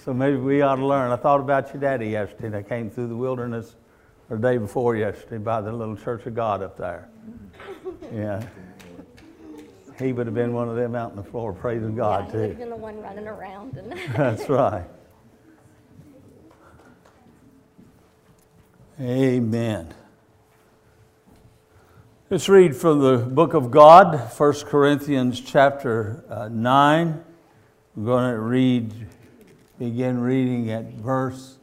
So maybe we ought to learn. I thought about your daddy yesterday. I came through the wilderness the day before yesterday by the little Church of God up there. Yeah. He would have been one of them out on the floor praising God, too. He would have been the one running around. That's right. Amen. Let's read from the book of God, 1 Corinthians chapter 9. We're going to begin reading at verse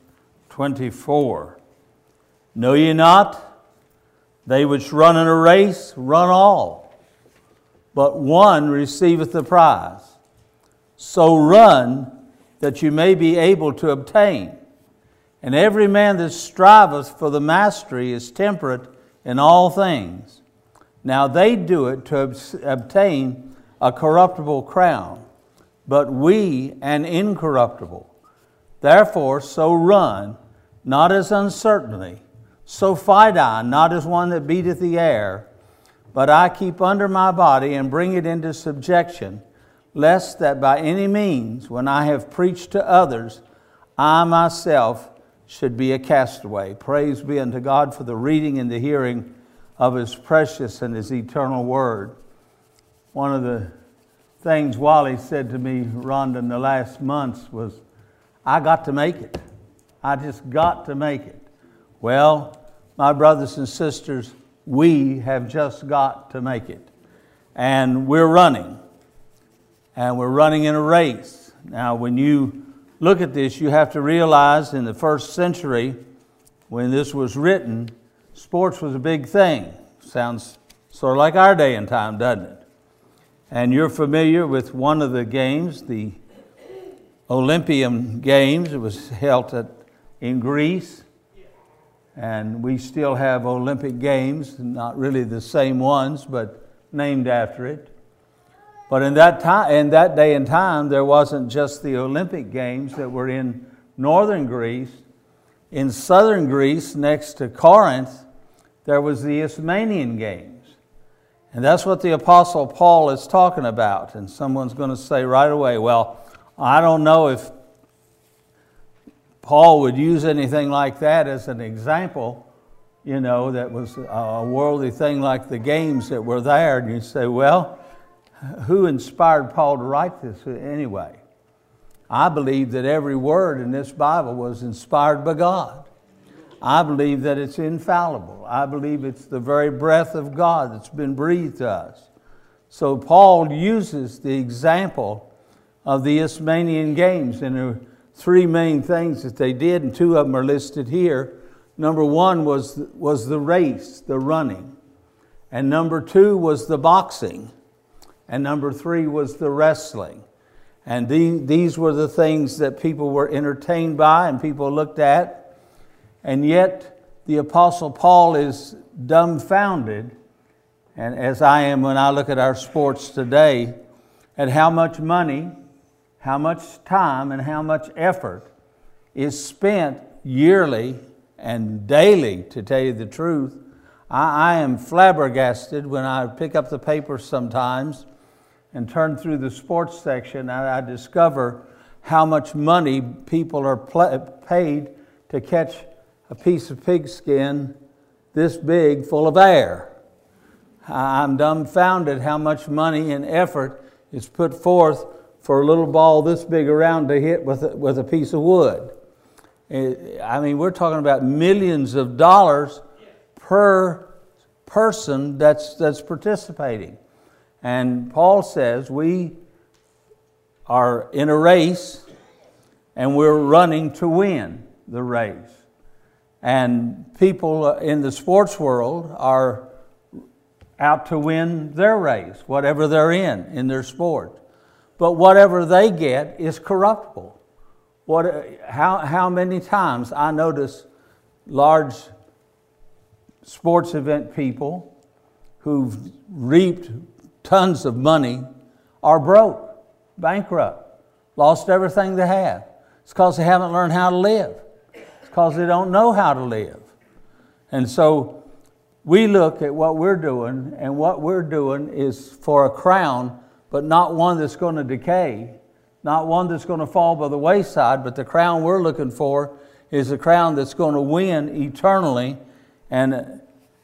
24. Know ye not, they which run in a race run all, but one receiveth the prize. So run that you may be able to obtain. And every man that striveth for the mastery is temperate in all things. Now they do it to obtain a corruptible crown, but we an incorruptible. Therefore so run, not as uncertainly, so fight I, not as one that beateth the air, but I keep under my body and bring it into subjection, lest that by any means, when I have preached to others, I myself should be a castaway. Praise be unto God for the reading and the hearing of His precious and His eternal word. One of the things Wally said to me, Rhonda, in the last months was, I got to make it. I just got to make it. Well, my brothers and sisters, we have just got to make it. And we're running. And we're running in a race. Now, when you look at this, you have to realize in the first century, when this was written, sports was a big thing. Sounds sort of like our day and time, doesn't it? And you're familiar with one of the games, the Olympian Games. It was held in Greece. And we still have Olympic Games, not really the same ones, but named after it. But in that day and time, there wasn't just the Olympic Games that were in northern Greece. In southern Greece, next to Corinth, there was the Isthmian Games. And that's what the Apostle Paul is talking about. And someone's going to say right away, well, I don't know if Paul would use anything like that as an example, that was a worldly thing like the games that were there. And you say, well, who inspired Paul to write this anyway? I believe that every word in this Bible was inspired by God. I believe that it's infallible. I believe it's the very breath of God that's been breathed to us. So Paul uses the example of the Isthmian Games, and there were three main things that they did, and two of them are listed here. Number one was the race, the running. And number two was the boxing. And number three was the wrestling. And these were the things that people were entertained by and people looked at. And yet the Apostle Paul is dumbfounded, and as I am when I look at our sports today, at how much money, how much time, and how much effort is spent yearly and daily, to tell you the truth. I am flabbergasted when I pick up the paper sometimes and turn through the sports section, and I discover how much money people are paid to catch a piece of pigskin this big full of air. I'm dumbfounded how much money and effort is put forth for a little ball this big around to hit with a piece of wood. I mean, we're talking about millions of dollars per person that's participating. And Paul says we are in a race and we're running to win the race. And people in the sports world are out to win their race, whatever they're in their sport. But whatever they get is corruptible. How many times I notice large sports event people who've reaped tons of money are broke, bankrupt, lost everything they have. It's because they haven't learned how to live. It's because they don't know how to live. And so we look at what we're doing, and what we're doing is for a crown, but not one that's going to decay, not one that's going to fall by the wayside, but the crown we're looking for is a crown that's going to win eternally. And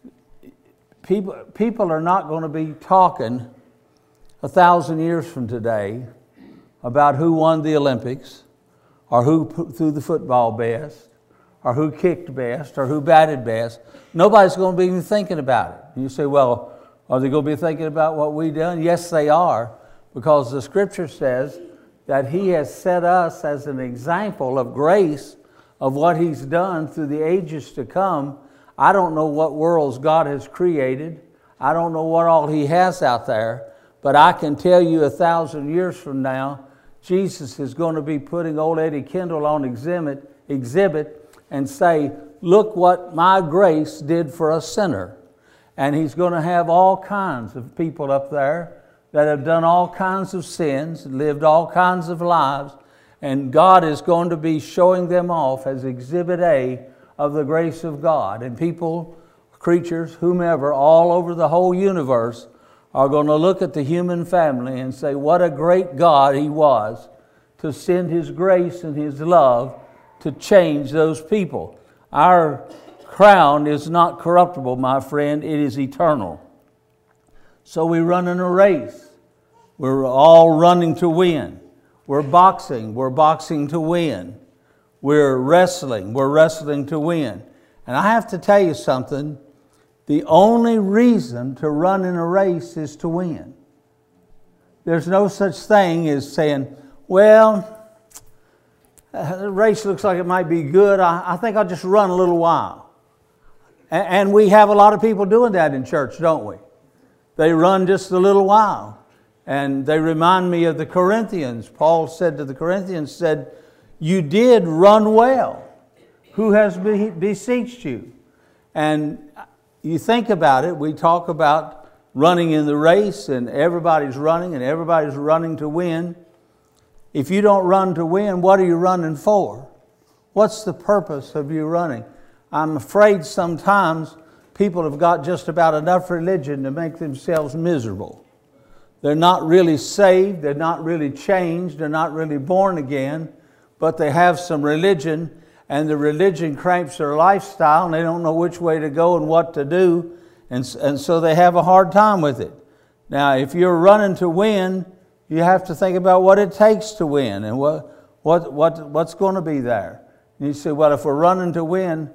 people are not going to be talking 1,000 years from today about who won the Olympics, or who threw the football best, or who kicked best, or who batted best. Nobody's going to be even thinking about it. And you say, well, are they going to be thinking about what we've done? Yes, they are, because the Scripture says that He has set us as an example of grace of what He's done through the ages to come. I don't know what worlds God has created. I don't know what all He has out there, but I can tell you 1,000 years from now, Jesus is going to be putting old Eddie Kendall on exhibit and say, look what my grace did for a sinner. And He's going to have all kinds of people up there that have done all kinds of sins, lived all kinds of lives, and God is going to be showing them off as Exhibit A of the grace of God. And people, creatures, whomever, all over the whole universe are going to look at the human family and say, what a great God He was to send His grace and His love to change those people. Our crown is not corruptible, my friend. It is eternal. So we run in a race. We're all running to win. We're boxing to win. We're wrestling to win. And I have to tell you something. The only reason to run in a race is to win. There's no such thing as saying, well, the race looks like it might be good. I think I'll just run a little while. And we have a lot of people doing that in church, don't we? They run just a little while. And they remind me of the Corinthians. Paul said to the Corinthians, you did run well. Who has beseeched you? And you think about it, we talk about running in the race, and everybody's running to win. If you don't run to win, what are you running for? What's the purpose of you running? I'm afraid sometimes people have got just about enough religion to make themselves miserable. They're not really saved, they're not really changed, they're not really born again, but they have some religion, and the religion cramps their lifestyle, and they don't know which way to go and what to do, and so they have a hard time with it. Now, if you're running to win, you have to think about what it takes to win and what's going to be there. And you say, well, if we're running to win,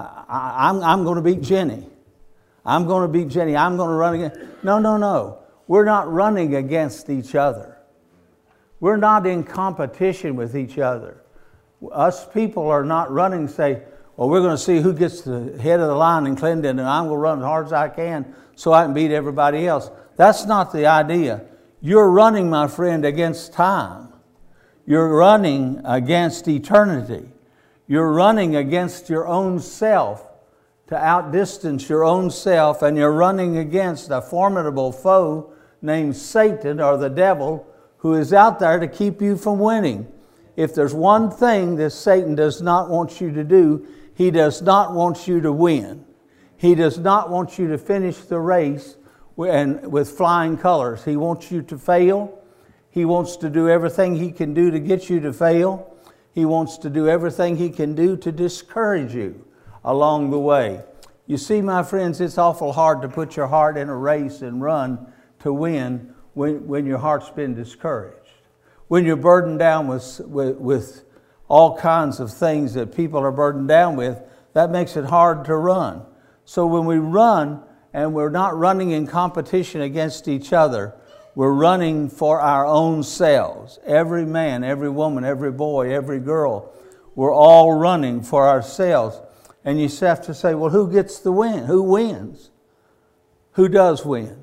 I'm going to beat Jenny. I'm going to beat Jenny. I'm going to run against. No. We're not running against each other. We're not in competition with each other. Us people are not running, say, well, we're going to see who gets to the head of the line in Clinton, and I'm going to run as hard as I can so I can beat everybody else. That's not the idea. You're running, my friend, against time. You're running against eternity. You're running against your own self to outdistance your own self, and you're running against a formidable foe named Satan, or the devil, who is out there to keep you from winning. If there's one thing that Satan does not want you to do, he does not want you to win. He does not want you to finish the race with flying colors. He wants you to fail. He wants to do everything he can do to get you to fail. He wants to do everything he can do to discourage you along the way. You see, my friends, it's awful hard to put your heart in a race and run to win when your heart's been discouraged. When you're burdened down with all kinds of things that people are burdened down with, that makes it hard to run. So when we run, and we're not running in competition against each other, we're running for our own selves. Every man, every woman, every boy, every girl, we're all running for ourselves. And you have to say, well, who gets the win? Who wins? Who does win?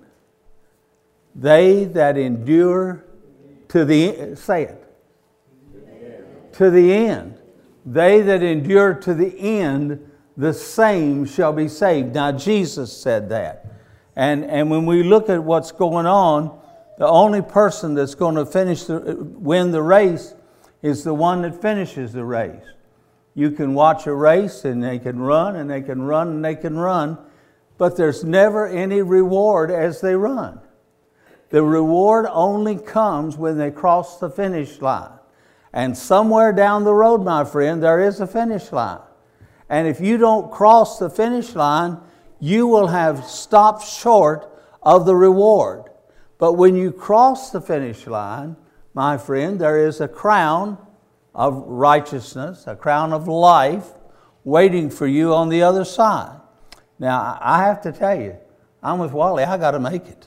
They that endure to the, say it, to the end. They that endure to the end, the same shall be saved. Now, Jesus said that. And when we look at what's going on, the only person that's going to win the race is the one that finishes the race. You can watch a race and they can run and they can run and they can run, but there's never any reward as they run. The reward only comes when they cross the finish line. And somewhere down the road, my friend, there is a finish line. And if you don't cross the finish line, you will have stopped short of the reward. But when you cross the finish line, my friend, there is a crown of righteousness, a crown of life waiting for you on the other side. Now, I have to tell you, I'm with Wally. I got to make it.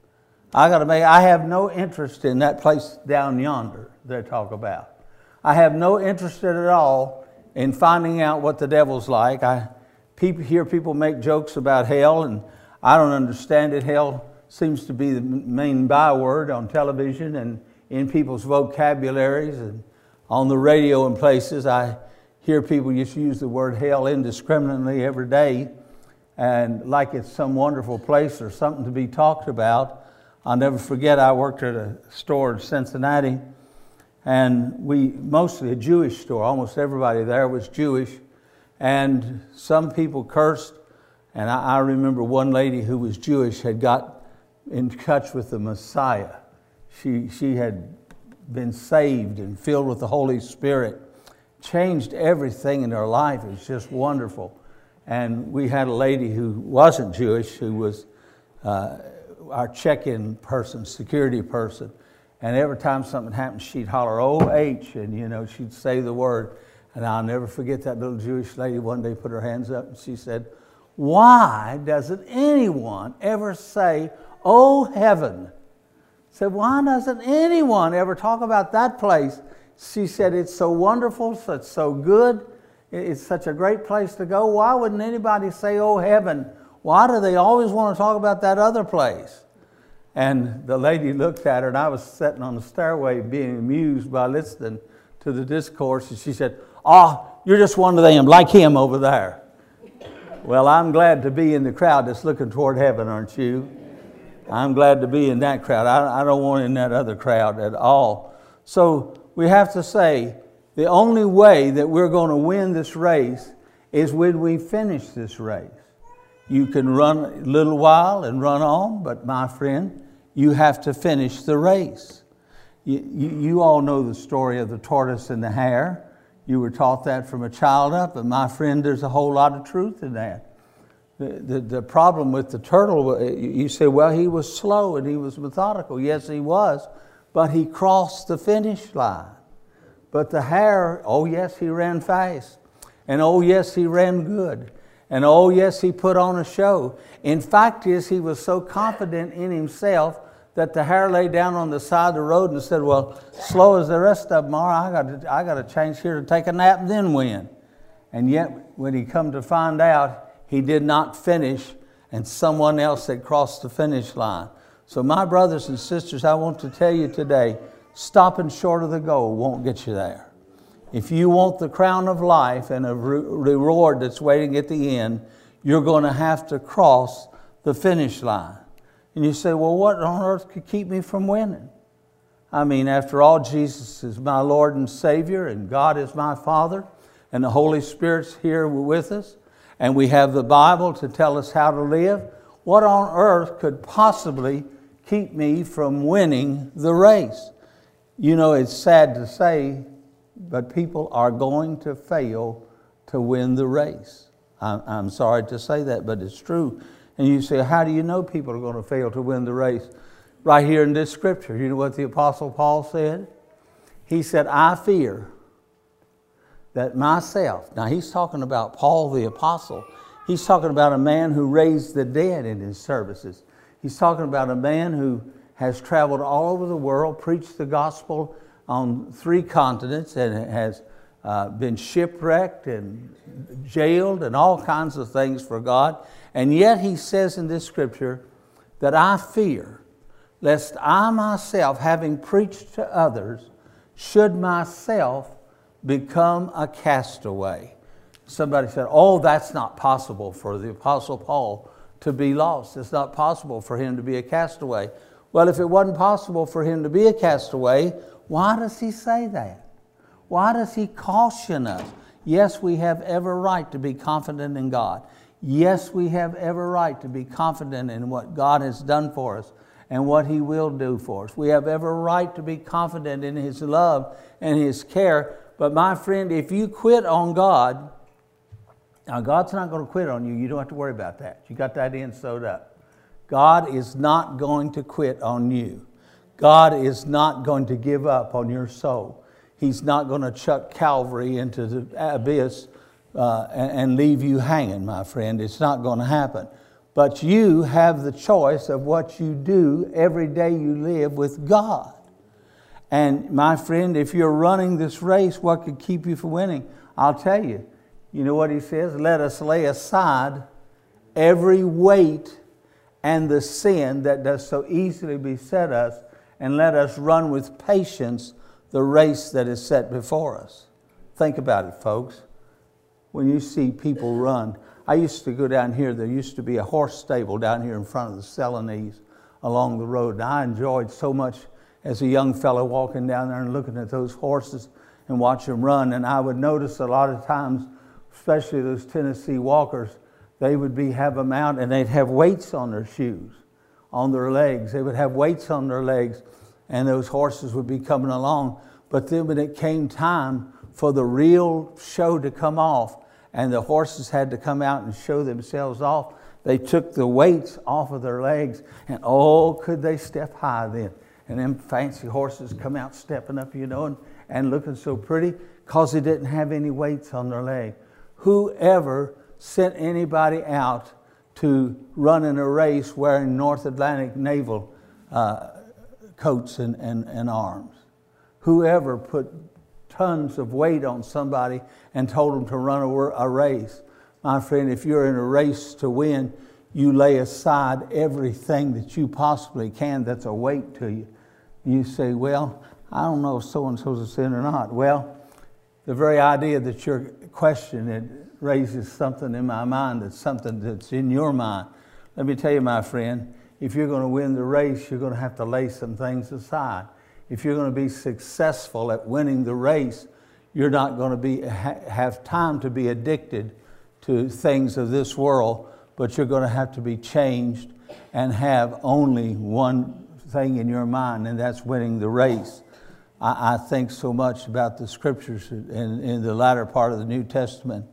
I have no interest in that place down yonder they talk about. I have no interest at all in finding out what the devil's like. I hear people make jokes about hell, and I don't understand it. Hell seems to be the main byword on television and in people's vocabularies and on the radio and places. I hear people just use the word hell indiscriminately every day, and like it's some wonderful place or something to be talked about. I'll never forget, I worked at a store in Cincinnati, and mostly a Jewish store. Almost everybody there was Jewish, and some people cursed. And I remember one lady who was Jewish had got in touch with the Messiah. She had been saved and filled with the Holy Spirit, changed everything in her life. It was just wonderful. And we had a lady who wasn't Jewish, who was our check-in person, security person. And every time something happened, she'd holler, O-H, and she'd say the word. And I'll never forget that little Jewish lady one day put her hands up and she said, "Why doesn't anyone ever say, oh heaven?" I said, "Why doesn't anyone ever talk about that place?" She said, "It's so wonderful, it's so good, it's such a great place to go. Why wouldn't anybody say, oh heaven? Why do they always want to talk about that other place?" And the lady looked at her, and I was sitting on the stairway being amused by listening to the discourse, and she said, "You're just one of them, like him over there." Well, I'm glad to be in the crowd that's looking toward heaven, aren't you? I'm glad to be in that crowd. I don't want in that other crowd at all. So we have to say, the only way that we're going to win this race is when we finish this race. You can run a little while and run on, but my friend, you have to finish the race. You all know the story of the tortoise and the hare. You were taught that from a child up, but my friend, there's a whole lot of truth in that. The problem with the turtle, you say, well, he was slow and he was methodical. Yes, he was, but he crossed the finish line. But the hare, oh yes, he ran fast. And oh yes, he ran good. And oh yes, he put on a show. In fact, he was so confident in himself that the hare lay down on the side of the road and said, well, slow as the rest of them are, I got to change here to take a nap and then win. And yet, when he come to find out, he did not finish, and someone else had crossed the finish line. So my brothers and sisters, I want to tell you today, stopping short of the goal won't get you there. If you want the crown of life and a reward that's waiting at the end, you're going to have to cross the finish line. And you say, well, what on earth could keep me from winning? I mean, after all, Jesus is my Lord and Savior, and God is my Father, and the Holy Spirit's here with us, and we have the Bible to tell us how to live. What on earth could possibly keep me from winning the race? You know, it's sad to say, but people are going to fail to win the race. I'm sorry to say that, but it's true. And you say, how do you know people are going to fail to win the race? Right here in this scripture, you know what the Apostle Paul said? He said, I fear that myself, now he's talking about Paul the Apostle. He's talking about a man who raised the dead in his services. He's talking about a man who has traveled all over the world, preached the gospel on 3 continents, and has been shipwrecked and jailed and all kinds of things for God. And yet he says in this scripture that I fear lest I myself, having preached to others, should myself become a castaway. Somebody said, oh, that's not possible for the Apostle Paul to be lost. It's not possible for him to be a castaway. Well, if it wasn't possible for him to be a castaway, why does he say that? Why does he caution us? Yes, we have every right to be confident in God. Yes, we have every right to be confident in what God has done for us and what He will do for us. We have every right to be confident in His love and His care. But my friend, if you quit on God, now God's not going to quit on you. You don't have to worry about that. You got that in sewed up. God is not going to quit on you. God is not going to give up on your soul. He's not going to chuck Calvary into the abyss and leave you hanging, my friend. It's not going to happen. But you have the choice of what you do every day you live with God. And my friend, if you're running this race, what could keep you from winning? I'll tell you. You know what He says? Let us lay aside every weight and the sin that does so easily beset us, and let us run with patience the race that is set before us. Think about it, folks. When you see people run, I used to go down here. There used to be a horse stable down here in front of the Celanese along the road. And I enjoyed so much as a young fellow walking down there and looking at those horses and watch them run. And I would notice a lot of times, especially those Tennessee walkers, they would have them out and they'd have weights on their shoes, on their legs. They would have weights on their legs, and those horses would be coming along. But then when it came time for the real show to come off, and the horses had to come out and show themselves off, they took the weights off of their legs, and oh, could they step high then. And them fancy horses come out stepping up, and looking so pretty because they didn't have any weights on their leg. Whoever sent anybody out to run in a race wearing North Atlantic naval coats and arms? Whoever put tons of weight on somebody and told them to run a race? My friend, if you're in a race to win, you lay aside everything that you possibly can that's a weight to you. You say, well, I don't know if so-and-so's a sin or not. Well, the very idea that you're questioning it raises something in my mind, that's something that's in your mind. Let me tell you, my friend, if you're going to win the race, you're going to have to lay some things aside. If you're going to be successful at winning the race, you're not going to have time to be addicted to things of this world, but you're going to have to be changed and have only one thing in your mind, and that's winning the race. I think so much about the scriptures in the latter part of the New Testament,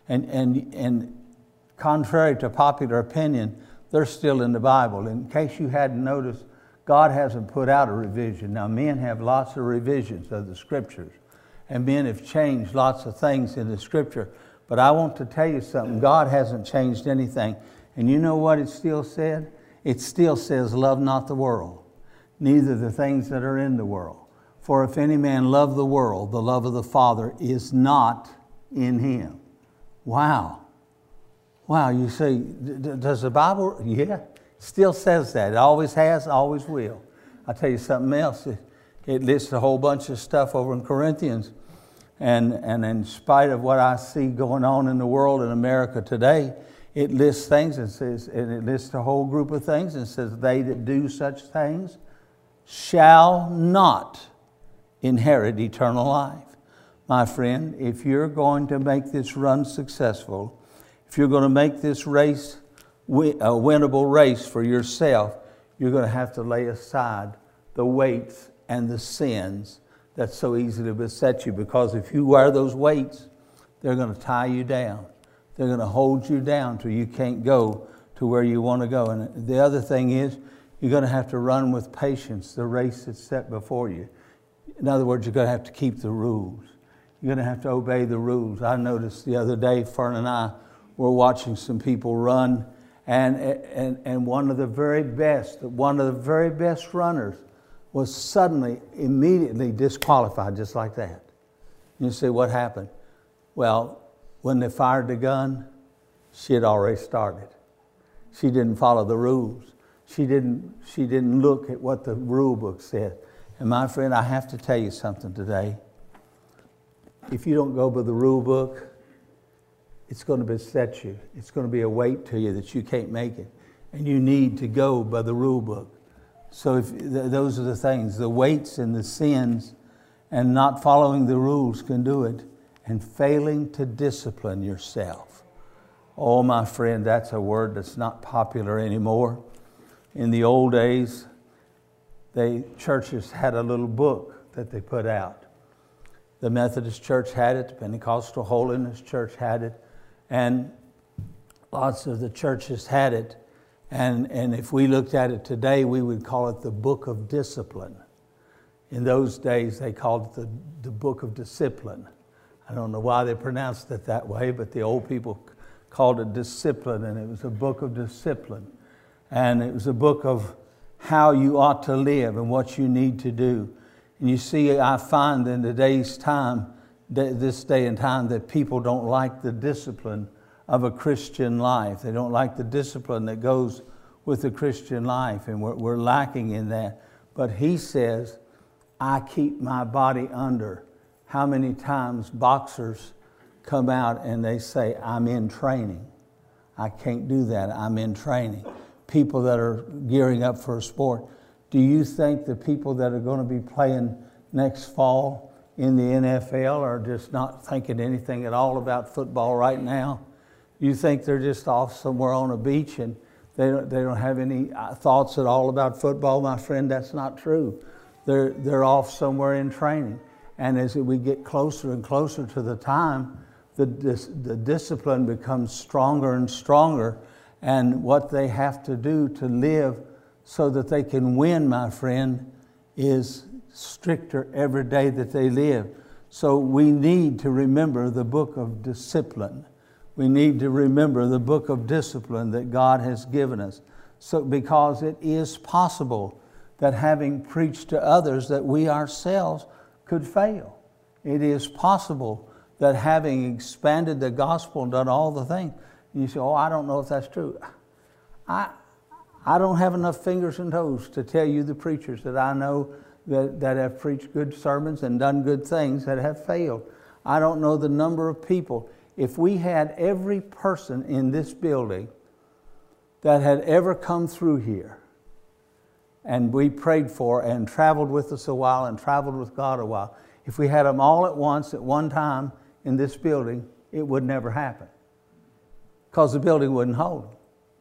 and contrary to popular opinion, they're still in the Bible. In case you hadn't noticed, God hasn't put out a revision. Now, men have lots of revisions of the scriptures, and men have changed lots of things in the scripture. But I want to tell you something. God hasn't changed anything. And you know what it still said? It still says, love not the world, neither the things that are in the world. For if any man love the world, the love of the Father is not in him. Wow. Wow, you say, does the Bible? Yeah, still says that. It always has, always will. I'll tell you something else. It lists a whole bunch of stuff over in Corinthians. And in spite of what I see going on in the world in America today, it lists things and says, and it lists a whole group of things and says, they that do such things shall not inherit eternal life. My friend, if you're going to make this run successful, if you're going to make this race a winnable race for yourself, you're going to have to lay aside the weights and the sins that so easily beset you. Because if you wear those weights, they're going to tie you down. They're going to hold you down till you can't go to where you want to go. And the other thing is, you're going to have to run with patience the race that's set before you. In other words, you're going to have to keep the rules. You're going to have to obey the rules. I noticed the other day, Fern and I were watching some people run, and one of the very best runners was suddenly, immediately disqualified, just like that. You say, what happened? Well, when they fired the gun, she had already started. She didn't follow the rules. She didn't look at what the rule book said. And my friend, I have to tell you something today. If you don't go by the rule book, it's going to beset you. It's going to be a weight to you that you can't make it. And you need to go by the rule book. So those are the things, the weights and the sins, and not following the rules can do it, and failing to discipline yourself. Oh, my friend, that's a word that's not popular anymore. In the old days, churches had a little book that they put out. The Methodist Church had it, the Pentecostal Holiness Church had it, and lots of the churches had it. And if we looked at it today, we would call it the Book of Discipline. In those days, they called it the Book of Discipline. I don't know why they pronounced it that way, but the old people called it discipline, and it was a book of discipline. And it was a book of how you ought to live and what you need to do. And you see, I find in today's time, this day and time, that people don't like the discipline of a Christian life. They don't like the discipline that goes with the Christian life, and we're lacking in that. But he says, I keep my body under. How many times boxers come out and they say, I'm in training. I can't do that. I'm in training. People that are gearing up for a sport. Do you think the people that are going to be playing next fall in the NFL are just not thinking anything at all about football right now? You think they're just off somewhere on a beach and they don't have any thoughts at all about football? My friend, that's not true. They're off somewhere in training. And as we get closer and closer to the time, the discipline becomes stronger and stronger. And what they have to do to live so that they can win, my friend, is stricter every day that they live. So we need to remember the book of discipline. We need to remember the book of discipline that God has given us. So because it is possible that having preached to others that we ourselves could fail. It is possible that having expanded the gospel and done all the things, you say, oh, I don't know if that's true. I don't have enough fingers and toes to tell you the preachers that I know that have preached good sermons and done good things that have failed. I don't know the number of people. If we had every person in this building that had ever come through here and we prayed for and traveled with us a while and traveled with God a while, if we had them all at once at one time in this building, it would never happen because the building wouldn't hold them.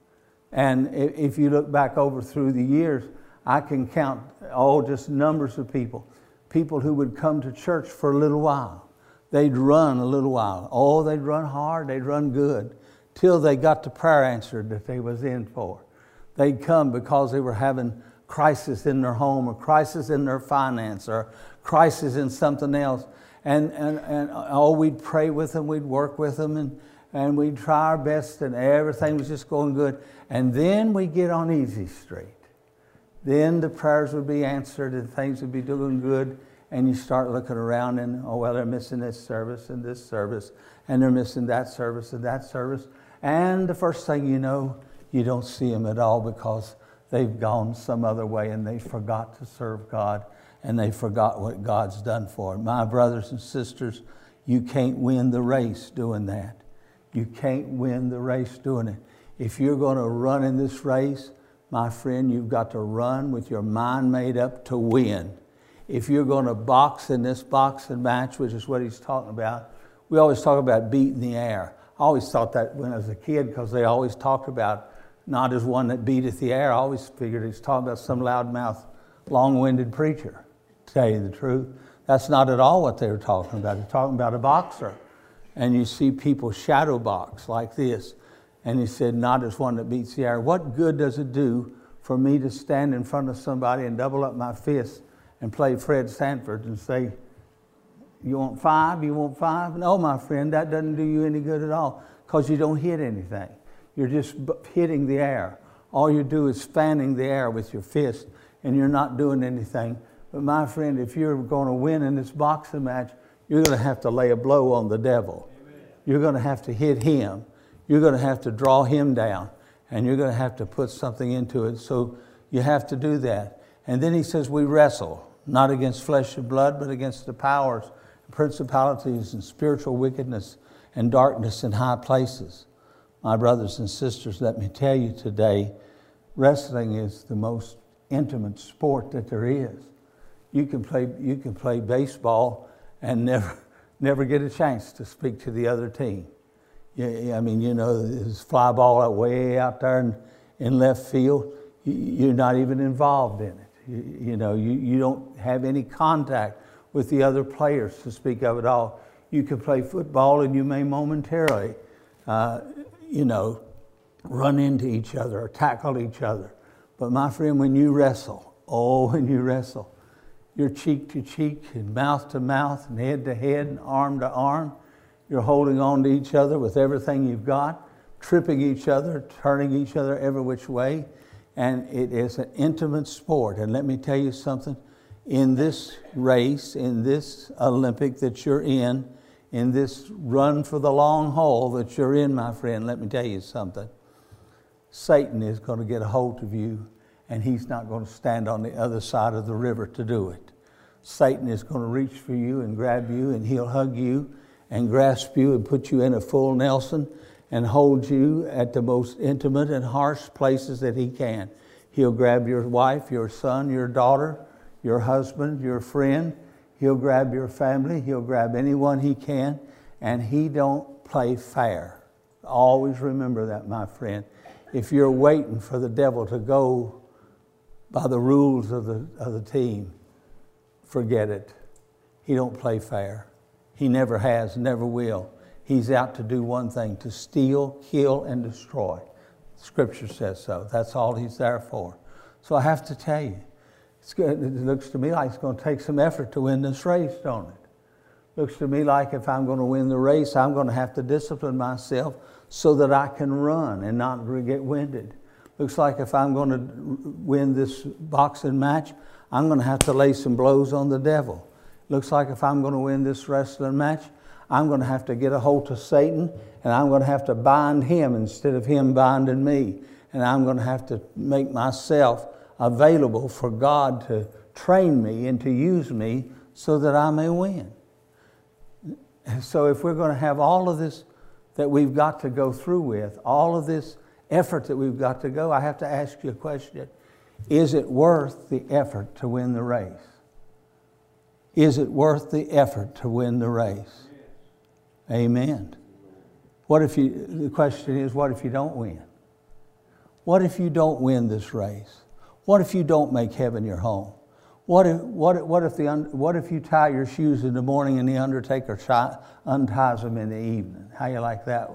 And if you look back over through the years, I can count just numbers of people who would come to church for a little while. They'd run a little while. Oh, they'd run hard, they'd run good, till they got the prayer answered that they was in for. They'd come because they were having crisis in their home or crisis in their finance or crisis in something else. And we'd pray with them, we'd work with them, and we'd try our best, and everything was just going good. And then we'd get on easy street. Then the prayers would be answered and things would be doing good. And you start looking around and, they're missing this service, and they're missing that service and that service. And the first thing you know, you don't see them at all because they've gone some other way and they forgot to serve God and they forgot what God's done for them. My brothers and sisters, you can't win the race doing that. You can't win the race doing it. If you're going to run in this race, my friend, you've got to run with your mind made up to win. If you're going to box in this boxing match, which is what he's talking about, we always talk about beating the air. I always thought that when I was a kid because they always talked about not as one that beateth the air. I always figured he's talking about some loudmouth, long-winded preacher, to tell you the truth. That's not at all what they were talking about. They're talking about a boxer. And you see people shadow box like this. And he said, not as one that beats the air. What good does it do for me to stand in front of somebody and double up my fist and play Fred Sanford and say, you want 5? You want 5? No, my friend, that doesn't do you any good at all because you don't hit anything. You're just hitting the air. All you do is fanning the air with your fist and you're not doing anything. But my friend, if you're going to win in this boxing match, you're going to have to lay a blow on the devil. Amen. You're going to have to hit him. You're going to have to draw him down. And you're going to have to put something into it. So you have to do that. And then he says we wrestle, not against flesh and blood, but against the powers, principalities, and spiritual wickedness and darkness in high places. My brothers and sisters, let me tell you today, wrestling is the most intimate sport that there is. You can play baseball and never get a chance to speak to the other team. I mean, this fly ball way out there in left field, you're not even involved in it. You know, you don't have any contact with the other players to speak of at all. You can play football and you may momentarily, run into each other or tackle each other. But my friend, when you wrestle, you're cheek to cheek and mouth to mouth and head to head and arm to arm. You're holding on to each other with everything you've got, tripping each other, turning each other every which way. And it is an intimate sport. And let me tell you something. In this race, in this Olympic that you're in this run for the long haul that you're in, my friend, let me tell you something. Satan is going to get a hold of you, and he's not going to stand on the other side of the river to do it. Satan is going to reach for you and grab you, and he'll hug you and grasp you and put you in a full Nelson and hold you at the most intimate and harsh places that he can. He'll grab your wife, your son, your daughter, your husband, your friend. He'll grab your family. He'll grab anyone he can, and he don't play fair. Always remember that, my friend. If you're waiting for the devil to go by the rules of the team, forget it. He don't play fair. He never has, never will. He's out to do one thing, to steal, kill, and destroy. Scripture says so. That's all he's there for. So I have to tell you, it looks to me like it's going to take some effort to win this race, don't it? Looks to me like if I'm going to win the race, I'm going to have to discipline myself so that I can run and not get winded. Looks like if I'm going to win this boxing match, I'm going to have to lay some blows on the devil. Looks like if I'm going to win this wrestling match, I'm going to have to get a hold of Satan, and I'm going to have to bind him instead of him binding me. And I'm going to have to make myself available for God to train me and to use me so that I may win. And so if we're going to have all of this that we've got to go through with, all of this effort that we've got to go, I have to ask you a question. Is it worth the effort to win the race? Is it worth the effort to win the race? Amen. The question is, what if you don't win? What if you don't win this race? What if you don't make heaven your home? What if you tie your shoes in the morning and the undertaker unties them in the evening? How you like that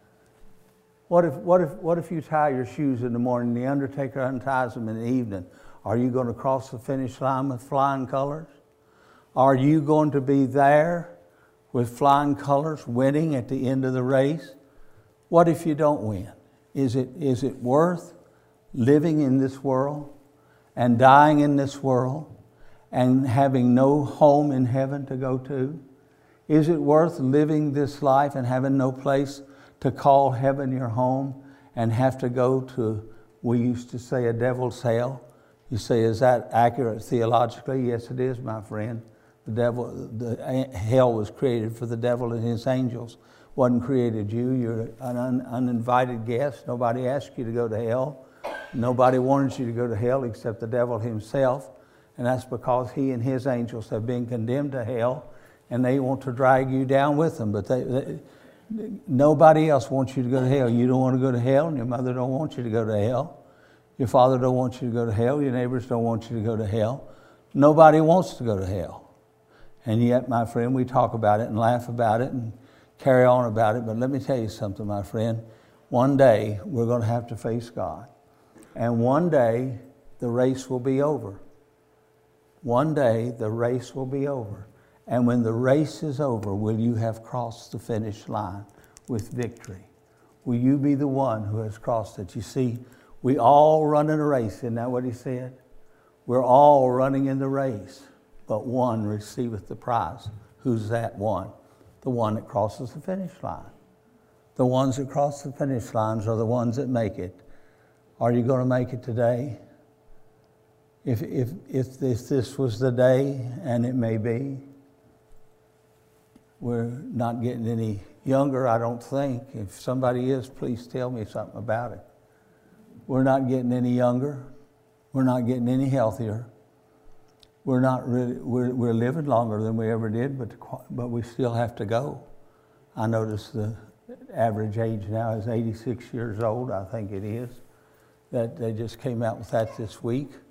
one? What if you tie your shoes in the morning and the undertaker unties them in the evening? Are you going to cross the finish line with flying colors? Are you going to be there with flying colors, winning at the end of the race? What if you don't win? Is it worth living in this world and dying in this world and having no home in heaven to go to? Is it worth living this life and having no place to call heaven your home and have to go to, we used to say, a devil's hell? You say, is that accurate theologically? Yes, it is, my friend. The hell was created for the devil and his angels. Wasn't created you. You're an uninvited guest. Nobody asked you to go to hell. Nobody wanted you to go to hell except the devil himself. And that's because he and his angels have been condemned to hell, and they want to drag you down with them. But nobody else wants you to go to hell. You don't want to go to hell, and your mother don't want you to go to hell. Your father don't want you to go to hell. Your neighbors don't want you to go to hell. Nobody wants to go to hell. And yet, my friend, we talk about it and laugh about it and carry on about it. But let me tell you something, my friend. One day, we're going to have to face God. And one day, the race will be over. One day, the race will be over. And when the race is over, will you have crossed the finish line with victory? Will you be the one who has crossed it? You see, we all run in a race. Isn't that what he said? We're all running in the race, but one receiveth the prize. Who's that one? The one that crosses the finish line. The ones that cross the finish lines are the ones that make it. Are you going to make it today? If this was the day, and it may be, we're not getting any younger, I don't think. If somebody is, please tell me something about it. We're not getting any younger. We're not getting any healthier. We're living longer than we ever did, but we still have to go. I notice the average age now is 86 years old, I think it is. That they just came out with that this week.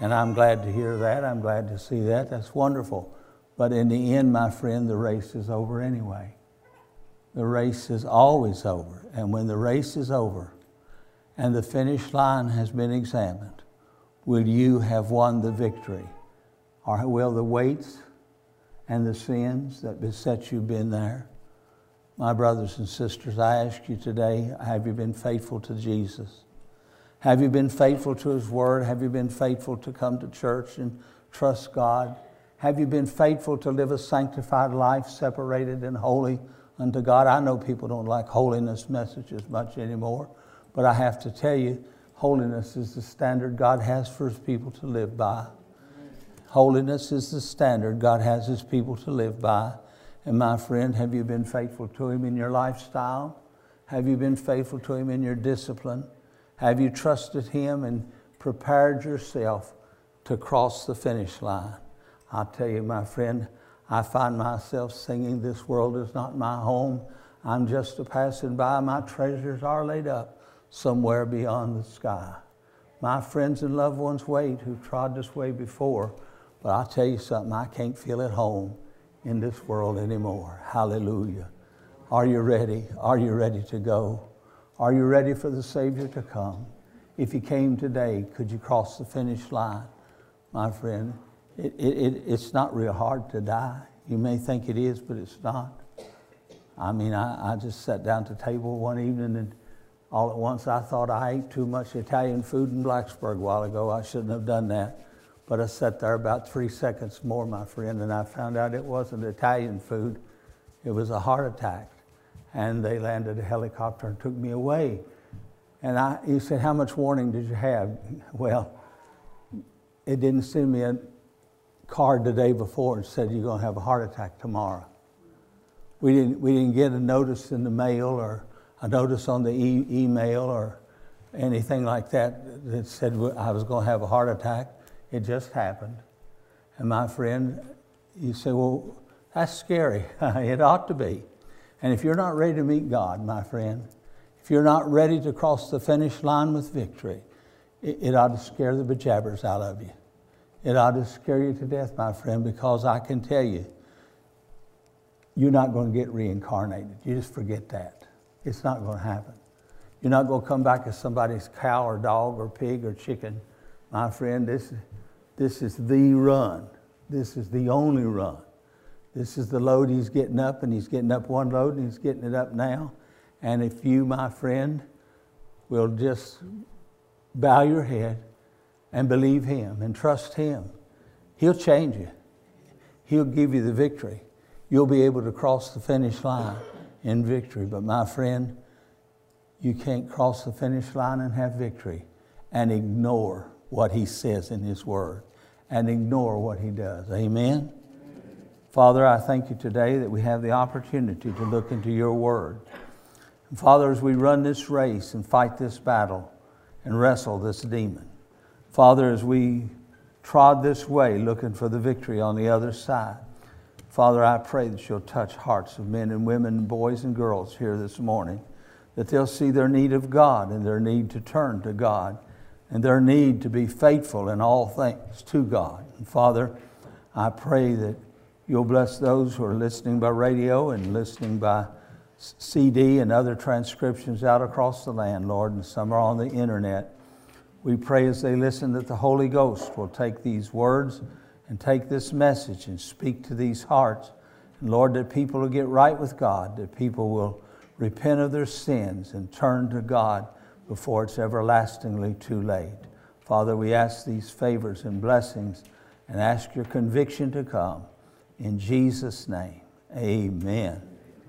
And I'm glad to hear that. I'm glad to see that. That's wonderful. But in the end, my friend, the race is over anyway. The race is always over. And when the race is over and the finish line has been examined, will you have won the victory? Or will the weights and the sins that beset you been there? My brothers and sisters, I ask you today, have you been faithful to Jesus? Have you been faithful to His Word? Have you been faithful to come to church and trust God? Have you been faithful to live a sanctified life, separated and holy unto God? I know people don't like holiness messages much anymore, but I have to tell you, holiness is the standard God has for His people to live by. Holiness is the standard God has His people to live by. And my friend, have you been faithful to Him in your lifestyle? Have you been faithful to Him in your discipline? Have you trusted Him and prepared yourself to cross the finish line? I'll tell you, my friend, I find myself singing, "This world is not my home. I'm just a passing by. My treasures are laid up somewhere beyond the sky." My friends and loved ones wait who trod this way before. But I'll tell you something, I can't feel at home in this world anymore. Hallelujah. Are you ready? Are you ready to go? Are you ready for the Savior to come? If He came today, could you cross the finish line? My friend, it's not real hard to die. You may think it is, but it's not. I mean, I just sat down to table one evening and all at once I thought I ate too much Italian food in Blacksburg a while ago. I shouldn't have done that. But I sat there about 3 seconds more, my friend, and I found out it wasn't Italian food. It was a heart attack. And they landed a helicopter and took me away. And he said, "How much warning did you have?" Well, it didn't send me a card the day before and said, "You're going to have a heart attack tomorrow." We didn't get a notice in the mail or a notice on the email or anything like that that said I was going to have a heart attack. It just happened. And my friend, you say, "Well, that's scary." It ought to be. And if you're not ready to meet God, my friend, if you're not ready to cross the finish line with victory, it ought to scare the bejabbers out of you. It ought to scare you to death, my friend, because I can tell you, you're not going to get reincarnated. You just forget that. It's not going to happen. You're not going to come back as somebody's cow or dog or pig or chicken. My friend, this is the run. This is the only run. This is the load He's getting up, and He's getting up one load, and He's getting it up now. And if you, my friend, will just bow your head and believe Him and trust Him, He'll change you. He'll give you the victory. You'll be able to cross the finish line in victory. But my friend, you can't cross the finish line and have victory and ignore what He says in His Word and ignore what He does. Amen? Father, I thank You today that we have the opportunity to look into Your Word. And Father, as we run this race and fight this battle and wrestle this demon, Father, as we trod this way looking for the victory on the other side, Father, I pray that You'll touch hearts of men and women, boys and girls here this morning, that they'll see their need of God and their need to turn to God and their need to be faithful in all things to God. And Father, I pray that You'll bless those who are listening by radio and listening by CD and other transcriptions out across the land, Lord, and some are on the internet. We pray as they listen that the Holy Ghost will take these words and take this message and speak to these hearts. And Lord, that people will get right with God, that people will repent of their sins and turn to God before it's everlastingly too late. Father, we ask these favors and blessings and ask Your conviction to come. In Jesus' name, amen.